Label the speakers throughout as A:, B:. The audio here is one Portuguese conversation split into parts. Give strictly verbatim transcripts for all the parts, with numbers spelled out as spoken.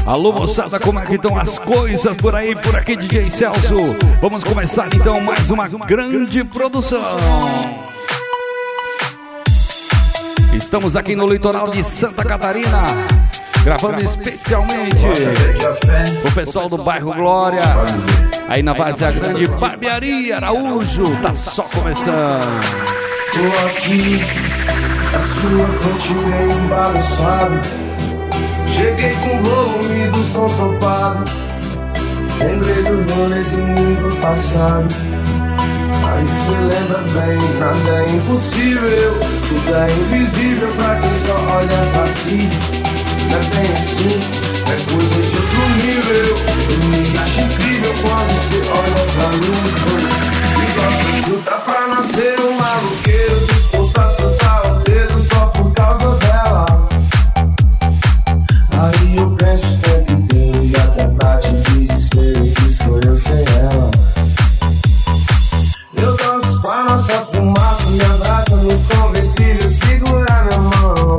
A: Alô, moçada, como é que estão as coisas por aí? Por aqui, D J Celso. Vamos começar então mais uma grande produção. Estamos aqui no litoral de Santa Catarina, gravando especialmente o pessoal do bairro Glória, aí na Várzea Grande, Barbearia Araújo. Tá só começando.
B: Tô aqui, a sua frente meio embaçado. Cheguei com o volume do som topado. Lembrei do rolê do mundo passado. Aí cê lembra bem, nada é impossível. Tudo é invisível pra quem só olha pra si. Não é bem assim, é coisa de outro nível. Eu me acho incrível quando cê olha pra mim. E gosta de chutar pra nascer um maluqueiro, disposto a soltar o dedo só por causa dela. Aí eu penso o tempo inteiro e até bate desespero que sou eu sem ela. Eu danço com a nossa fumaça, me abraça no conversível, segura minha mão.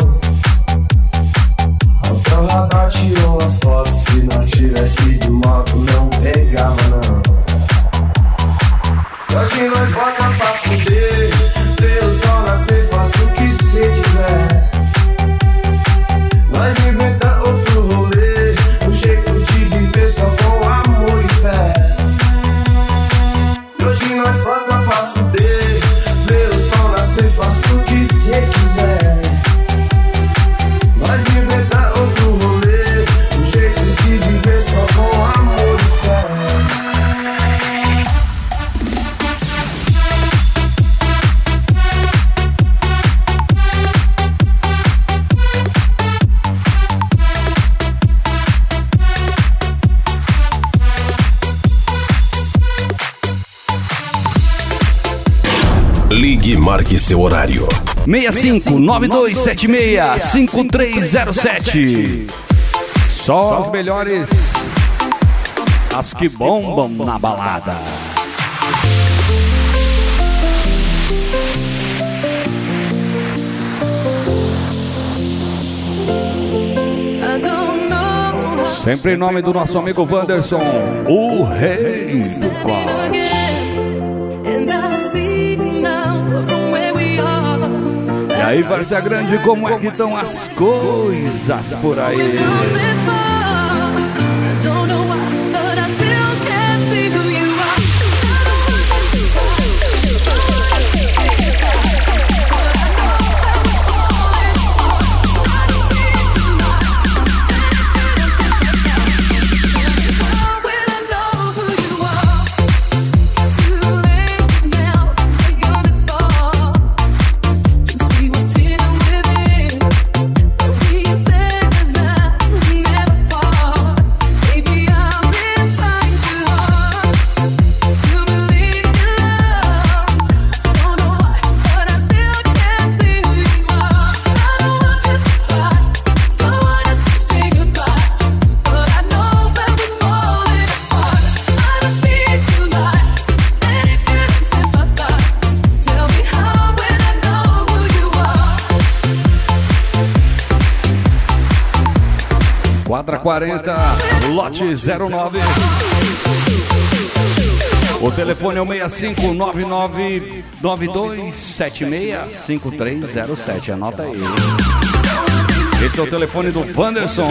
B: Até o radar tirou uma foto, se não tivesse de moto não pegava não. Hoje nós bota pra fuder, ver o sol nascer, faço o que cê quiser. Nós inventa outro rolê, um jeito de viver só com amor e fé. Hoje nós bota pra fuder, ver o sol nascer, faço o que cê quiser. Nós inventa outro rolê, um jeito de viver só com amor e fé.
C: Ligue e marque seu horário.
A: seis cinco nove dois sete seis cinco três zero sete. Só as melhores, as que bombam na balada. Sempre em nome do nosso amigo Wanderson, o rei do corte. E aí, Várzea Grande, como é que estão as coisas por aí? Quadra quarenta, lote zero nove. O telefone é o seis cinco nove nove nove dois sete seis cinco três zero sete. Anota aí. Esse é o telefone do Wanderson.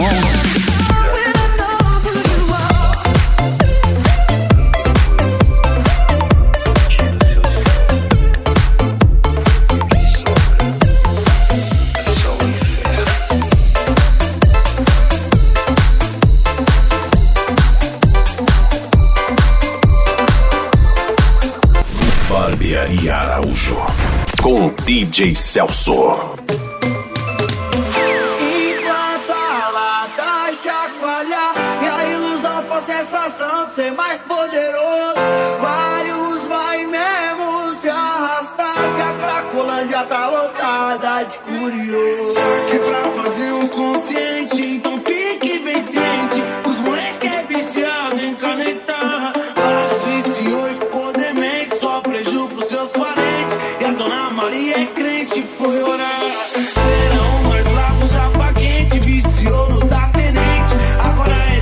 C: Barbearia Araújo com D J Celso.
D: Enquanto a lata chacoalhar e a ilusão for sensação de ser mais poderoso, vários vai mesmo se arrastar, que a Cracolândia tá lotada de curioso. Só que pra fazer um consciente, então fique bem ciente, os moleque é viciado em canetar. Vários viciou e ficou demente, só prejuízo pros seus parentes. E a dona Maria é crente, foi orar. Verão mais bravo, chapa quente, viciou no da tenente. Agora é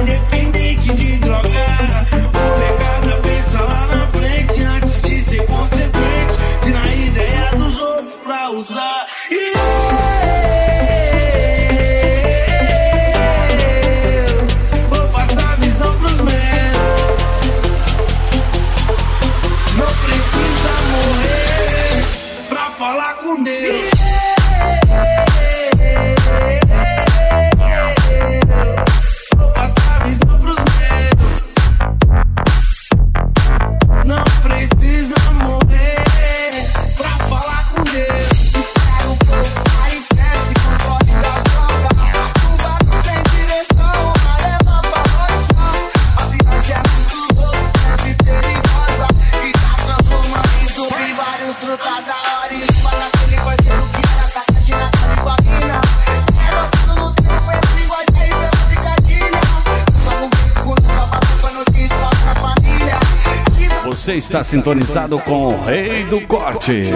A: Você está sintonizado com o Rei do Corte.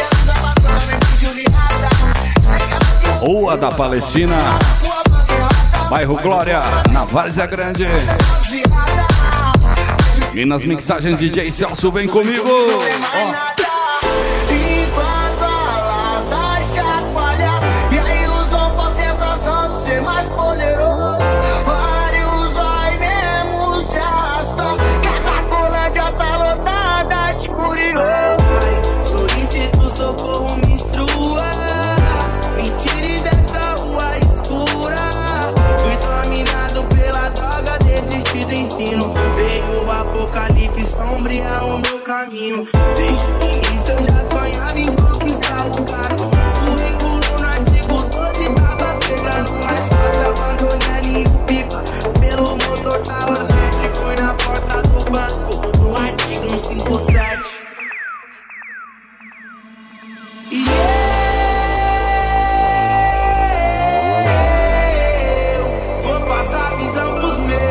A: Rua da Palestina, bairro Glória, na Várzea Grande. E nas mixagens D J Celso, vem comigo. Ó.
D: Veio o apocalipse sombrear o meu caminho. Desde o início eu já sonhava em conquistar o lugar. Currículo no artigo doze tava pegando mais fácil. Abandonei o pipa, pelo motor tava verde. Fui na porta do banco, no artigo cento e cinquenta e sete. E eu vou passar a visão pros meus.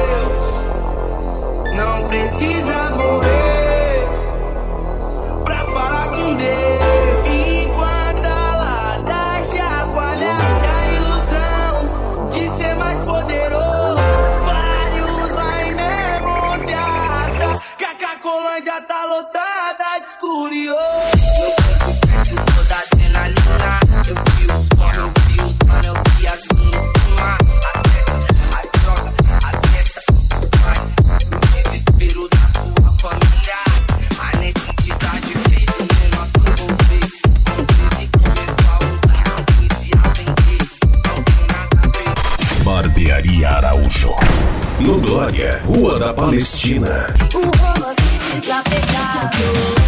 D: Não precisa morrer pra falar com Deus. Enquanto a lada chacoalha a ilusão de ser mais poderoso, vários vai mesmo se arrastar. Que a Cacolândia tá lotada de curioso. Toda adrenalina, eu vi os corre, eu vi os mano, eu vi as minas em cima. As drogas, as festas, os pais, o desespero da sua família. A necessidade fez o menor se envolver. Com crise começou a usar, não conhecia a vender. Não tem nada a ver.
C: Barbearia Araújo, no Glória, Rua da Palestina.
E: O romance desapegado.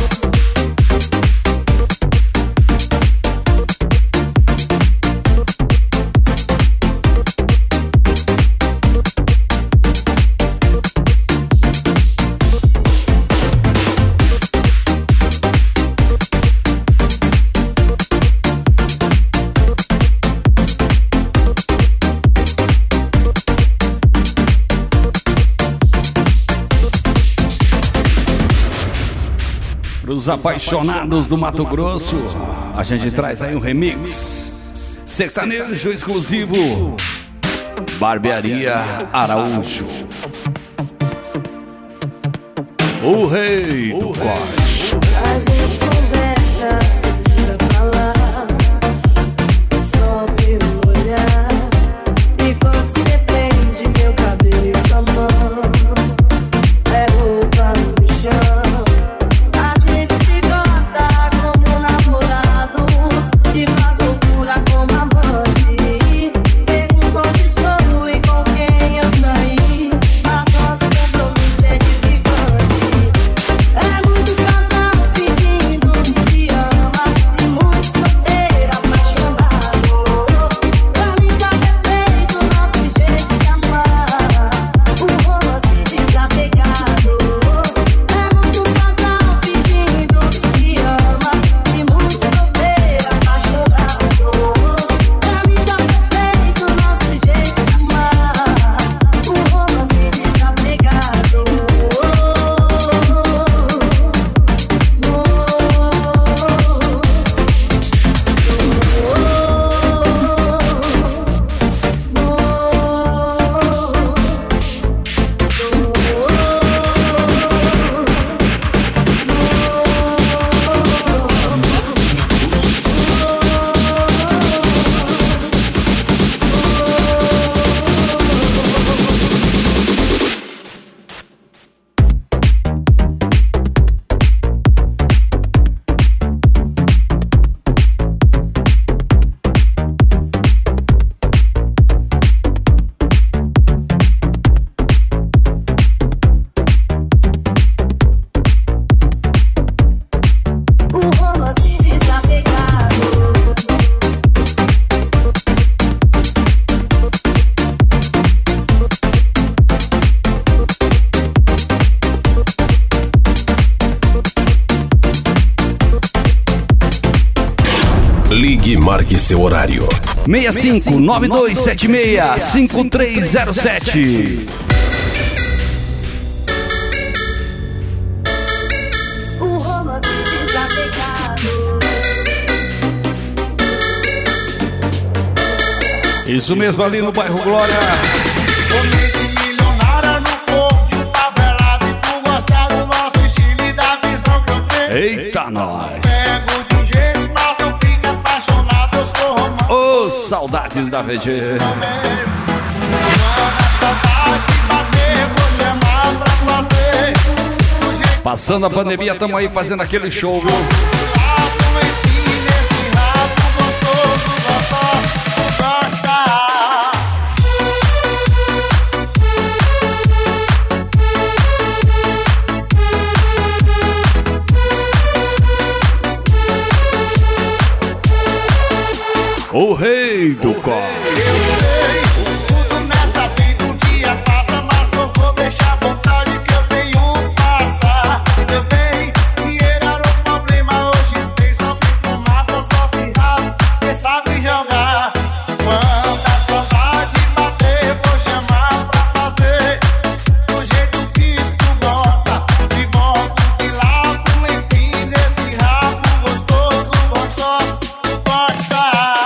A: Os apaixonados do Mato Grosso, a gente traz aí um remix sertanejo exclusivo, Barbearia Araújo, o rei do corte.
E: A gente conversa sem precisar falar, só pelo olhar. E quando você prende meu cabelo em sua mão, é roupa no chão. Fingindo
C: Marque seu horário.
A: seis cinco nove dois sete seis cinco três zero sete.
E: Um romance desapegado.
A: Isso mesmo, ali no bairro Glória.
F: Milionária no corpo, favelado e tu gostar do nosso estilo e da visão que eu tenho.
A: Eita, nós.
F: Pego de jeito, mas eu fico apaixonado, eu sou romântico.
A: Ô, oh, saudades da V G.
F: Quando a saudade bater, vou chamar pra fazer.
A: Passando a pandemia, tamo aí fazendo aquele show, viu? O rei do copo.
F: Tudo nessa vida um dia passa, mas não vou deixar a vontade que eu tenho passar. Meu bem, dinheiro era o problema, hoje tem só tem fumaça, só se rasga, quem sabe jogar. Quando a saudade bater, vou chamar pra fazer do jeito que tu gosta. De moto, de lado, enfim, nesse rabo gostoso, gostoso, gosta.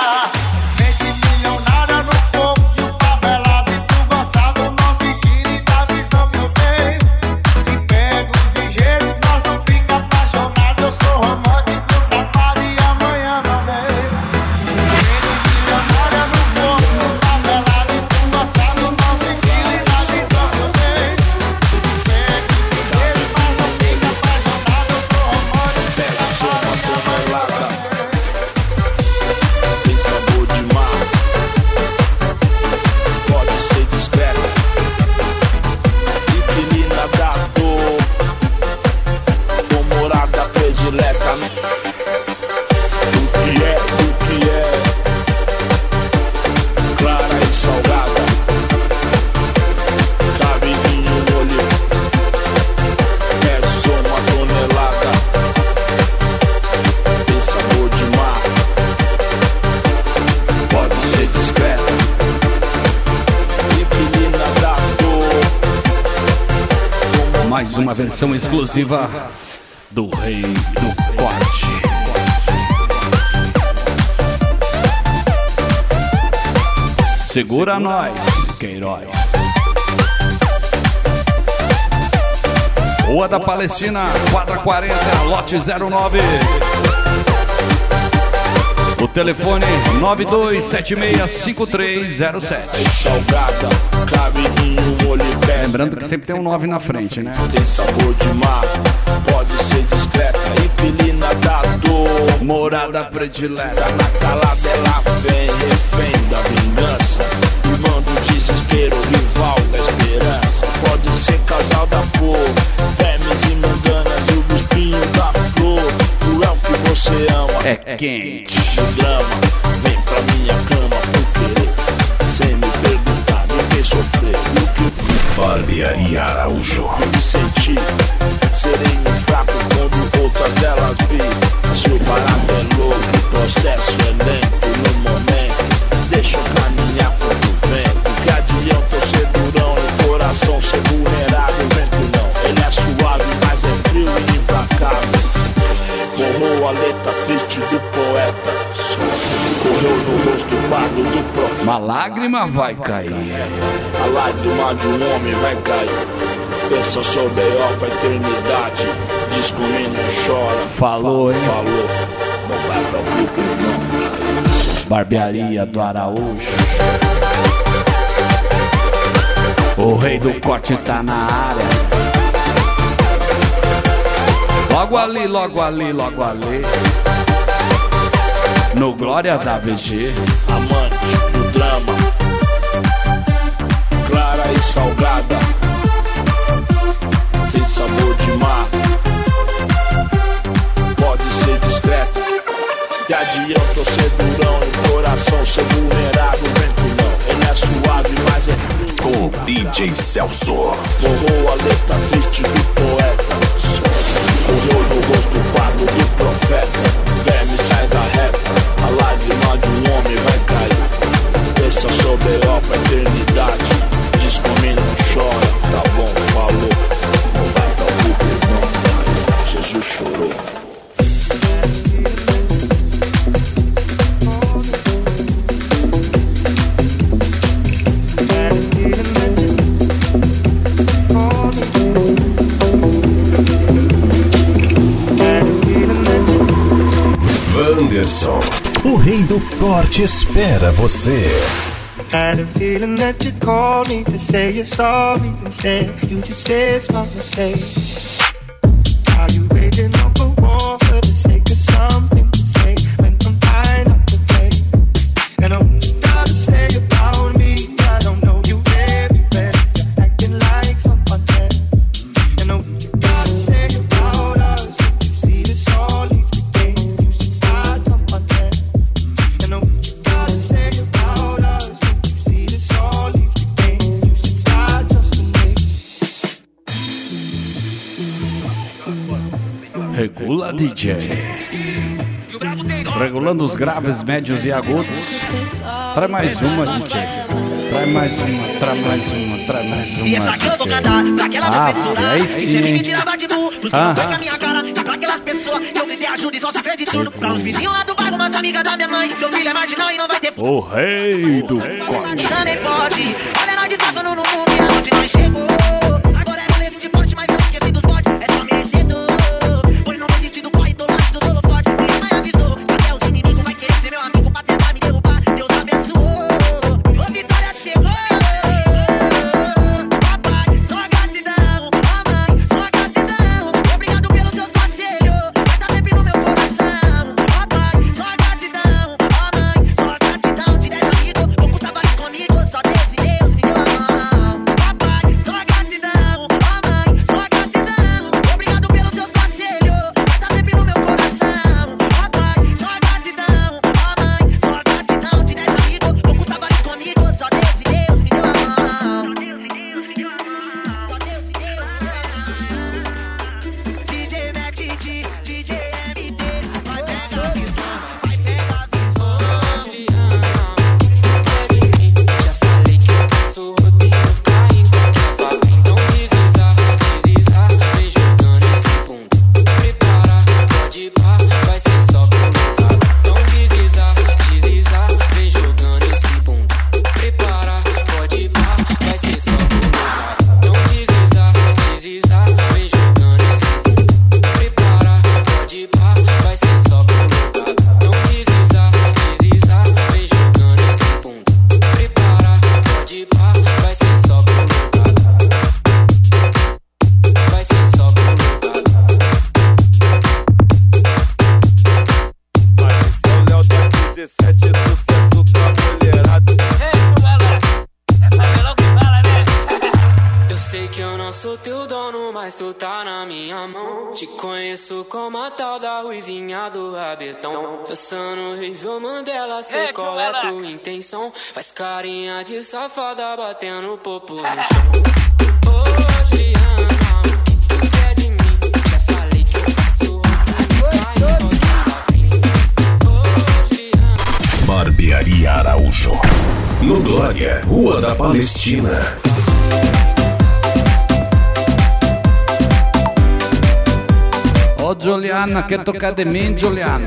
A: Mais uma versão exclusiva do Rei do Corte. Segura nós, Queiroz. Rua da Palestina, quadra quarenta, lote zero nove. O telefone nove dois sete seis cinco três zero sete. Lembrando que sempre tem um nove na frente, né?
G: Tem sabor de mar, pode ser discreta, inquilina da dor.
A: Morada predileta.
G: Na calada ela vem, refém da vingança, irmão do desespero, rival da esperança. Pode ser casal da cor, vermes e mundanas e o espinho da flor. Tu é o que você ama,
A: É quente.
G: O drama, vem pra minha cama por querer, sem me perguntar, me fez sofrer.
C: Barbearia Araújo.
G: Me senti sereno e fraco quando outras delas vi. Se o barato é louco, o processo é lento no momento. Deixa eu caminhar contra o vento. Que adianta eu ser durão e o coração ser vulnerável. O vento não, ele é suave, mas é frio e implacável. Borrou a letra triste do poeta, correu no rosto pardo do profeta.
A: Uma lágrima vai cair.
G: A lágrima de um homem vai cair. Pensa sobre a pra eternidade. Diz que o menino chora.
A: Falou, hein?
G: Falou. Não vai pra grupo, não.
A: Barbearia do Araújo. O Rei do Corte tá na área. Logo ali, logo ali, logo ali. No Glória da V G.
G: Amante do drama, clara e salgada, tem sabor de mar, pode ser discreta. Que adianta eu ser durão e o coração ser vulnerável. Vento não, ele é suave, mas é frio.
C: Com o D J Celso.
G: Borrou a letra triste do poeta, correu no rosto pardo do profeta. Verme sai da reta, a lágrima eternidade. Diz comigo, não chora, tá bom, falou. Não vai dar o perdão, Jesus chorou.
C: Wanderson,
H: o rei do corte espera você.
I: Had a feeling that you called me to say you're sorry. Instead, you just said it's my mistake. Are you waging up a war for the sake of something to say when I'm fine up to play? And I'm not to say about me. I don't know you very well. You're acting like someone else. And I'm not to say about us. You see this all these games. You should start someone else. And I'm not to say about us.
A: Regula D J. Regulando os graves, médios e agudos. Traz mais uma, D J. Traz mais uma, traz mais uma, traz mais uma.
J: E essa aqui eu vou cantar pra aquela
A: Ah,
J: professora.
A: aí
J: E
A: sim,
J: sempre
A: hein?
J: me tirava de burro. Pros que
A: Ah.
J: não foi com a minha cara. E pra aquelas pessoas que eu gritei ajuda e só se fez de tudo. Pra os vizinhos lá do bairro, umas amigas da minha mãe. Seu filho é marginal e não vai ter.
A: O rei do corte.
J: Também pode. Olha nós desabando no mundo e aonde nós chegou. Agora é rolê de porte, mas não esqueci dos botes. É só merecedor. Pois não existe do corre, tô longe do dolo forte. Minha mãe avisou que até os inimigos vai querer ser meu amigo pra tentar me derrubar. Deus abençoou. Ô vitória chegou. Papai, só gratidão. Ó mãe, só gratidão. Obrigado pelos seus conselhos. Vai estar sempre no meu coração. Papai, só gratidão. Ó mãe, só gratidão. De dez amigos, pouco tava ali comigo. Só Deus e Deus me deu a mão. Papai, só gratidão. Ó mãe, só gratidão. Obrigado pelos seus conselhos. Vai estar sempre no meu coração. Papai, só gratidão. Ó mãe, só gratidão. De dez amigos, pouco tava ali comigo. Só Deus e Deus me deu a mão. Só Deus e Deus me deu a mão. Só Deus e Deus me deu a mão. D J Mac, D J M D, vai pegar a visão, vai pegar a visão.
K: Já falei que eu passo rodeio, cai em qualquer papo. Então deslizar, deslizar, vem jogando esse ponto. Prepara, pode pá, vai ser só colocado. Então deslizar, deslizar, vem jogando esse ponto. Prepara, pode pá, vai ser só colocado. Então deslizar, deslizar, vem jogando esse ponto. Prepara, pode pá, vai ser só colocado. Então deslizar, deslizar, vem jogando esse ponto. Prepara, pode pá, vai ser só colocado. Vai ser só colocado.
F: São Léo da dezessete, sucesso pra mulherada.
K: Eu sei que eu não sou teu dono, mas tu tá na minha mão. Te conheço como a tal da ruivinha do rabetão. Dançando horrível Mandela, sei qual é tua intenção. Faz carinha de safada, batendo popo no chão. Ô Juliana, o que tu quer de mim? Já falei que eu passo rodeio, cai em qualquer papinho. Ô Juliana.
C: Barbearia Araújo. No Glória, Rua da Palestina.
A: Ô Juliana, quer tocar de mim, Juliana?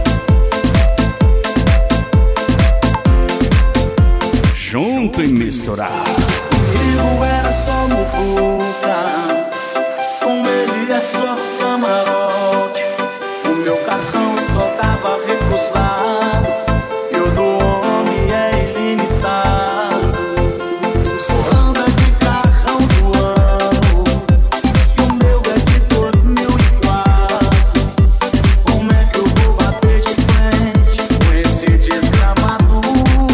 A: Junto e misturar.
D: Comigo era só muvuca, com ele é só camarote. O meu cartão só tava recusado e o do homem é ilimitado. Só anda de carrão do ano e o meu é de dois mil e quatro. Como é que eu vou bater de frente com esse desgramado?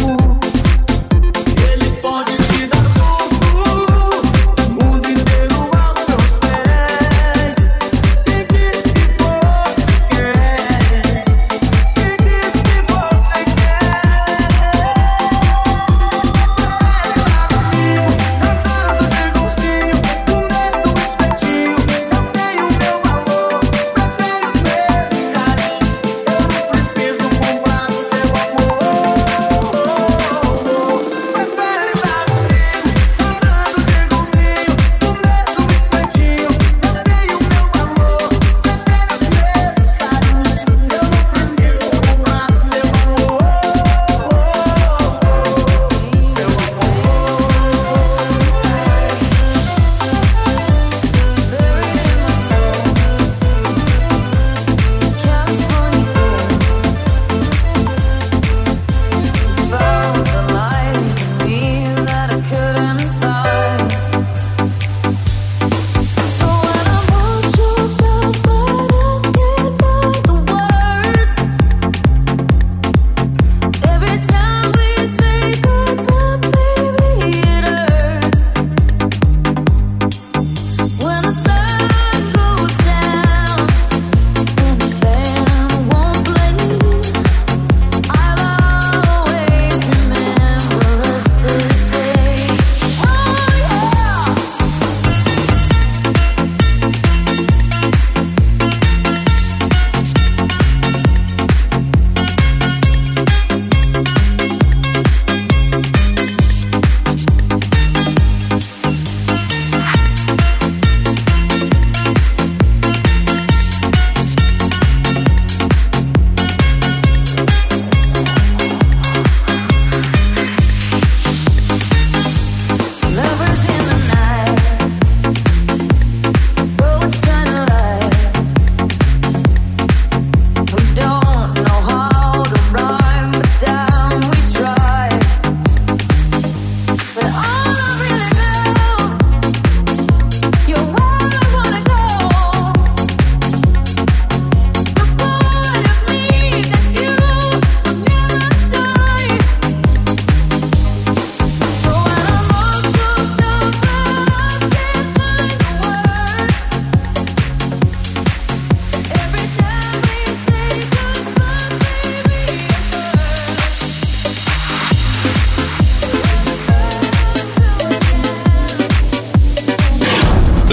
D: Ele pode te dar tudo, o mundo inteiro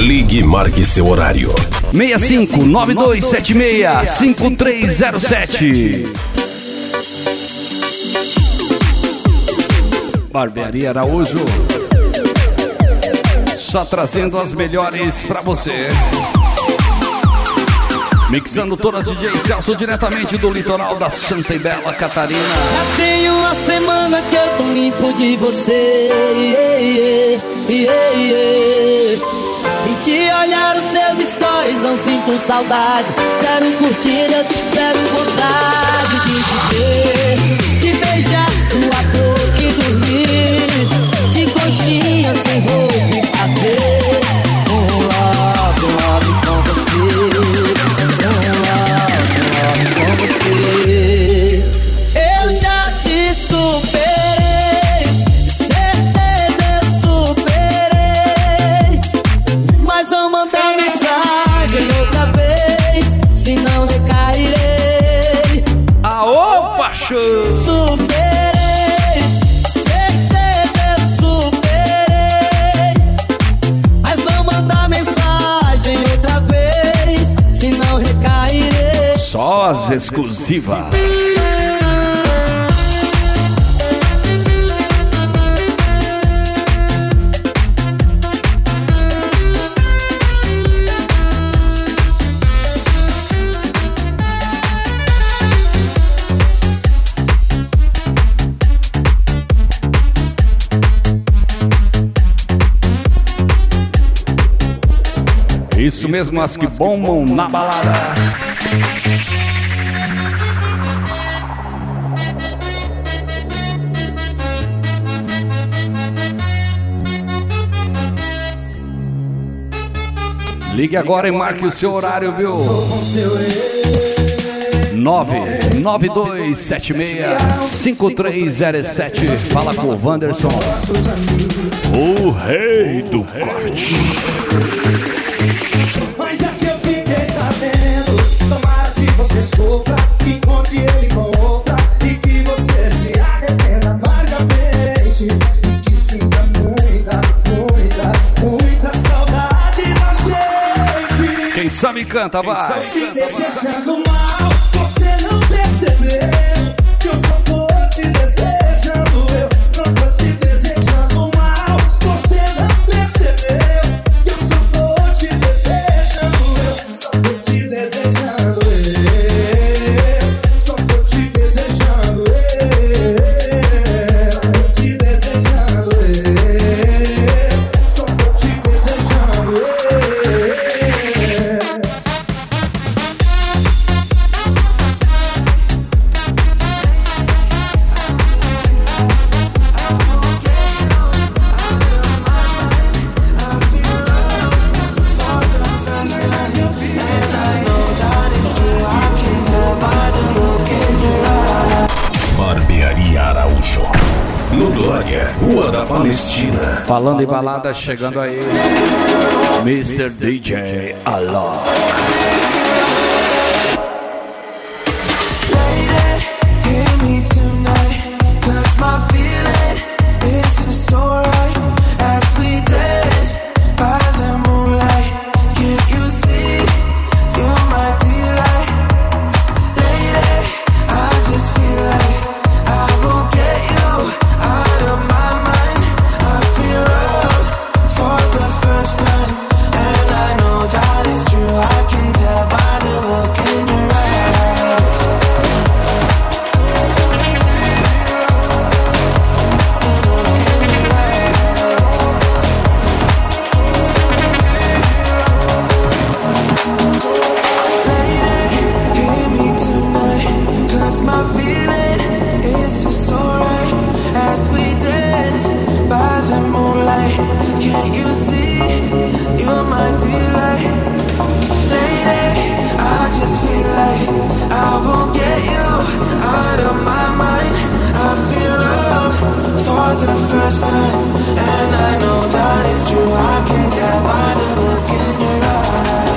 C: Ligue e marque seu horário.
A: seis cinco nove dois sete seis cinco três zero sete. Barbearia Araújo, só trazendo as melhores pra você. Mixando todas as D J Celso diretamente do litoral da Santa e Bela Catarina.
J: Já tem uma semana que eu tô limpo de você, yeah, yeah, yeah. E de olhar os seus stories não sinto saudade. Zero curtidas, zero vontade de te ver, de beijar sua boca e dormir, de coxinha sem roupa e fazer um love, um love com você, um love, um love com você. Eu já te superei, certeza eu superei, mas vou mandar mensagem outra vez, senão recairei.
A: Aô, paixão!
J: Superei, certeza eu superei, mas vou mandar mensagem outra vez, senão recairei.
A: Só as exclusivas. Isso mesmo, as que bombam na balada. Ligue agora e marque o seu horário, viu? nove nove dois sete seis cinco três zero sete. Fala com o Wanderson, o rei do corte.
B: Mas já que eu fiquei sabendo, tomara que você sofra, que encontre ele com outra, e que você se arrependa amargamente, e que sinta muita, muita, muita saudade da gente.
A: Quem sabe canta, vai.
B: Tô te desejando mal, você não percebeu que eu só tô te desejando, eu não tô te desejando mal, você não percebeu que eu só tô te desejando, eu só tô te desejando, eu só tô te desejando, eu só tô te desejando, eu só tô te desejando, eu.
C: Barbearia Araújo, no Glória, Rua da Palestina.
A: Falando em balada, chegando aí, mister D J Alok.
L: Hear me tonight, 'cause my feeling is just so right as we dance by the moonlight. Can't you see you're my delight? Lady, I just feel like I will get you out of my mind. I feel love for the first time, and I know that it's true. I can tell by the look in your eyes. Hear me tonight, 'cause my feeling is just so right as we dance by the moonlight. Can't you see you're my delight? Lady, I just feel like I won't get you out of my mind. I feel love for the first time, and I know that it's true. I can tell by the look in your eyes.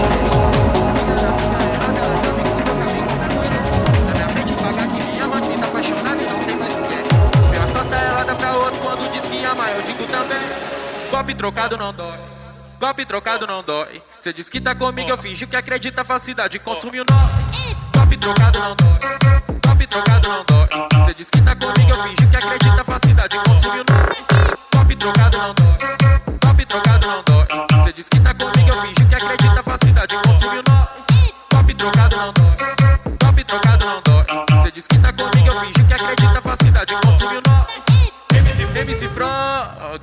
K: Golpe trocado não dói.
M: Golpe trocado não dói. Cê diz que tá comigo, eu finjo que acredita, falsidade consumiu nós. Golpe trocado não dói. Golpe trocado não dói. Cê diz que tá comigo, eu finjo que acredita, falsidade consumiu nós. Golpe trocado não dói. Golpe trocado não dói. Cê diz que tá comigo, eu finjo que acredita, falsidade consumiu nós. Golpe trocado não dói. Golpe trocado não dói. Cê diz que tá comigo, eu finjo que acredita, falsidade consumiu nós. M C Frog.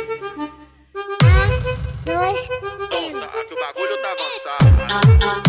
E: Dois,
M: tá, que o bagulho tá avançado.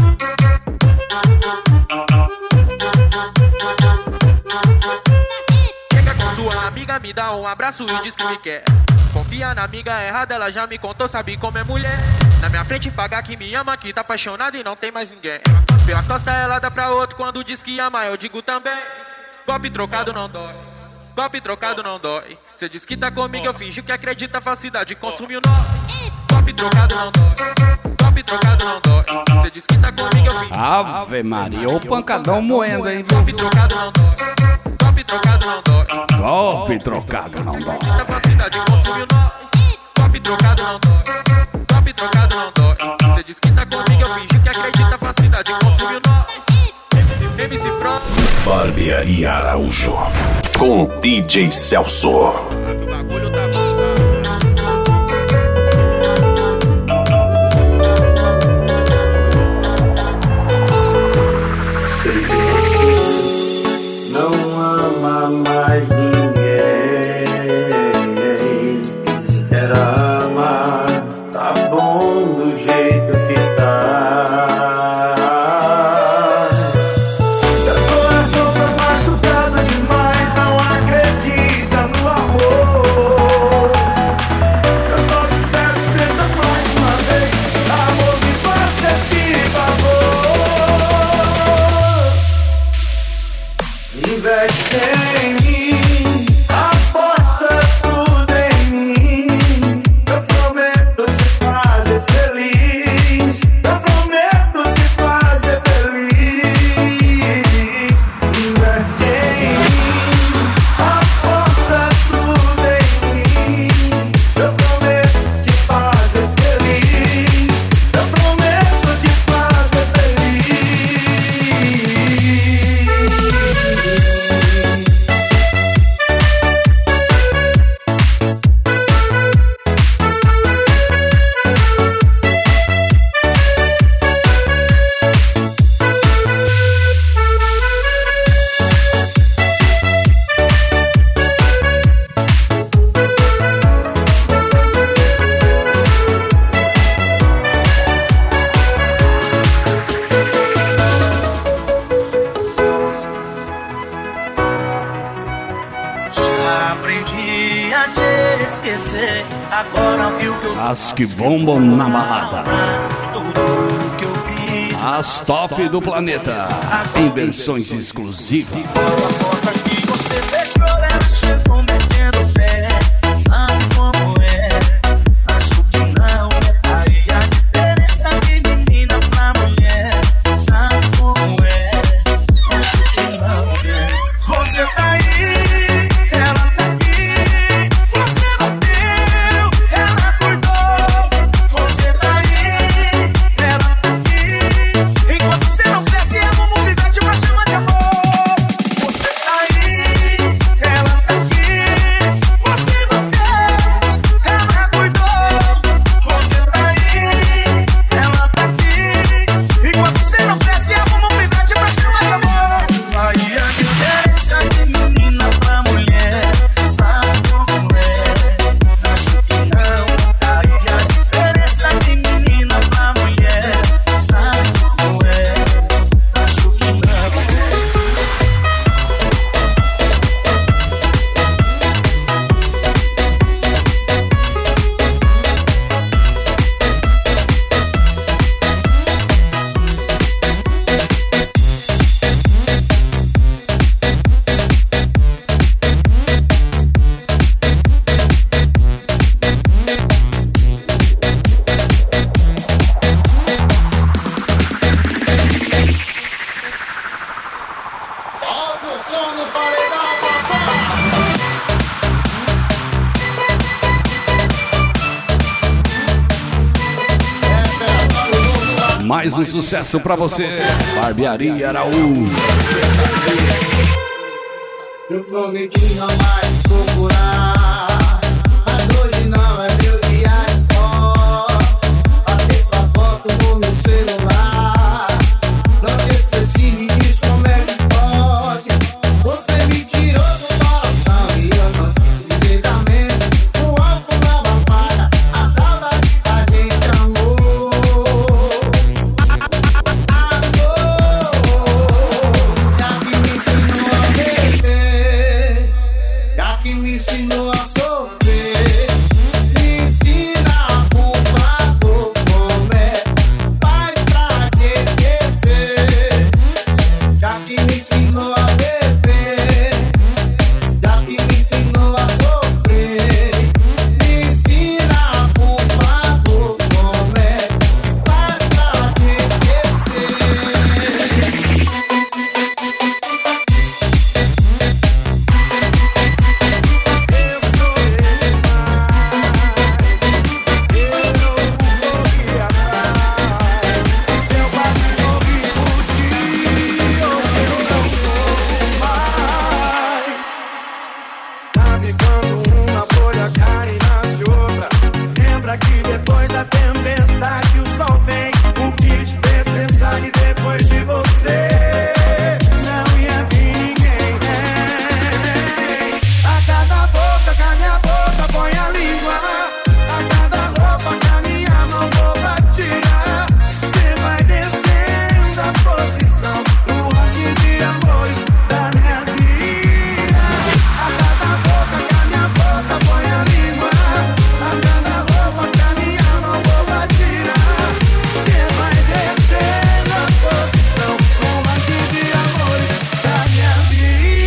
M: Chega com sua amiga, me dá um abraço e diz que me quer. Confia na amiga errada, ela já me contou, sabe como é mulher. Na minha frente pagar que me ama, que tá apaixonada e não tem mais ninguém. Pelas costas ela dá pra outro, quando diz que ama eu digo também. Golpe trocado não dói. Golpe trocado não dói. Cê diz que tá comigo, eu finjo que acredita, falsidade consumiu nós. Golpe trocado não dói. Golpe trocado não dói. Cê diz que tá comigo, eu finjo.
A: Ave Maria, o pancadão moendo, hein?
M: Golpe trocado não dói. Golpe trocado não dói.
A: Golpe trocado não dói.
M: Acredita, falsidade consumiu nós. Golpe trocado não dói. Golpe trocado não dói. Cê diz que tá comigo, eu finjo que acredita, falsidade consumiu nós. M C Frog.
C: Barbearia Araújo com D J Celso.
B: Sei que você não ama mais ninguém. Era amar, tá bom do jeito que tá.
A: As que bombam na balada. As top do planeta. Em versões exclusivas.
F: Você tá aí,
A: Mais um sucesso pra você, Barbearia Araújo.
F: Eu prometi não mais procurar, mas hoje não é meu dia de sorte. Batei sua foto no meu celular, não te esqueci, me diz como é que pode. Você me tirou do coração e eu não tive diretamente. O álcool não apaga a saudade que a gente amou. Já que me ensinou a beber, já que me ensinou a sofrer, me ensina, por favor, como é, vai pra te esquecer. Já que me ensinou a beber, já que me ensinou a sofrer, me ensina, por favor, como é, vai pra te esquecer.
L: Navegando uma folha cai e nasce outra. Lembra que depois da tempestade o sol vem. O que te fez pensar que depois de você não ia vir ninguém. A cada boca que a minha boca põe a língua, a cada roupa que a minha mão rouba tira, você vai descendo a posição no ranking de amores da minha vida. A cada boca que a minha boca põe a língua, a cada roupa que a minha mão rouba tira, você vai descendo a posição no ranking de amores da minha vida.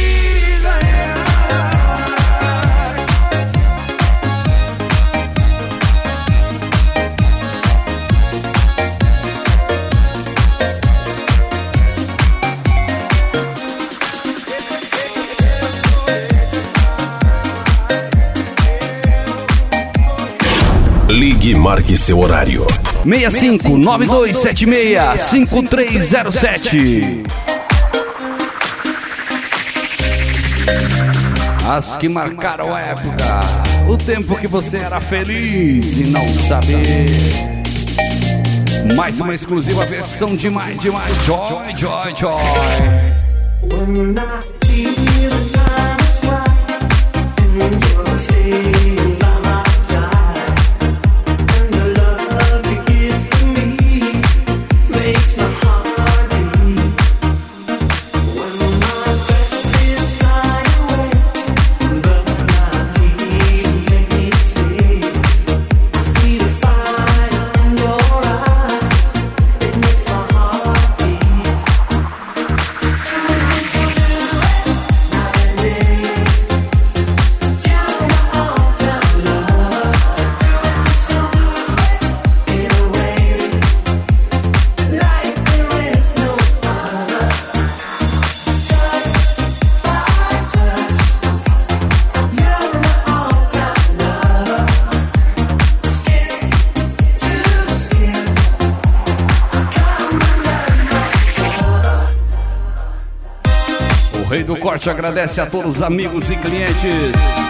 C: Ligue e marque seu horário.
A: seis cinco nove dois sete seis cinco três zero sete. As que marcaram a época, o tempo que você era feliz e não saber. Mais uma exclusiva versão de mais, de mais. Joy, joy, joy.
E: When I feel the time is right, and you're staying by my side, and the love you give to me makes my heart beat. When my breath is flying away, but my feelings make me stay. I see the fire in your eyes, it makes my heart beat.
A: O Rei do Corte agradece a todos os amigos e clientes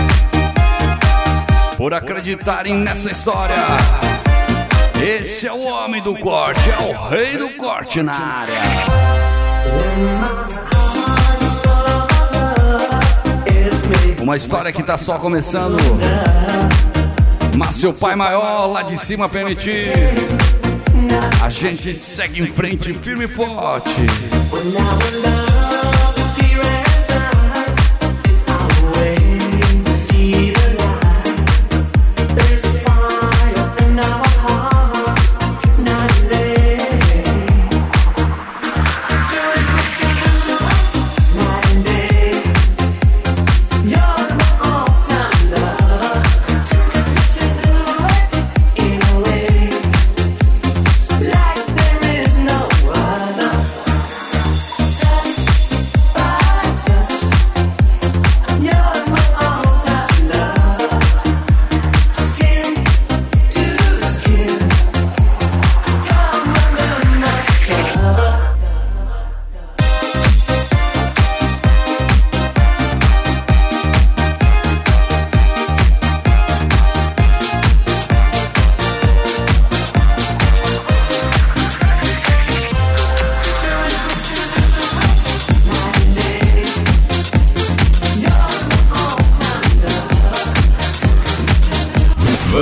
A: por acreditarem nessa história. Esse é o homem do corte, é o Rei do Corte na área. Uma história que tá só começando, mas seu pai maior lá de cima permitir, a gente segue em frente firme e forte.
E: Like there is no other.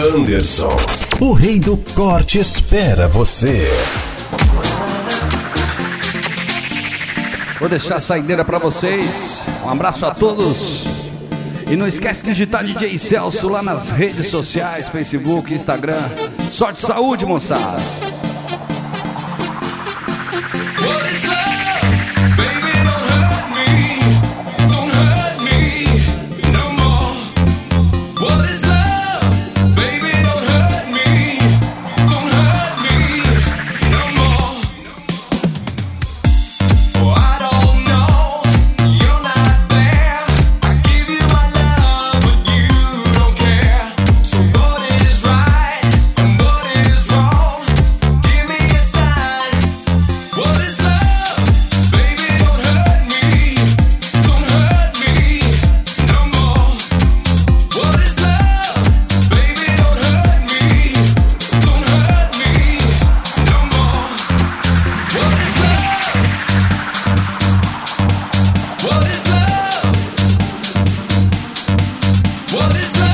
C: Anderson.
H: O rei do corte espera você.
A: Vou deixar a saideira pra vocês. Um abraço a todos. E não esquece de digitar D J Celso lá nas redes sociais, Facebook, Instagram. Sorte e saúde, moçada.
N: What is love?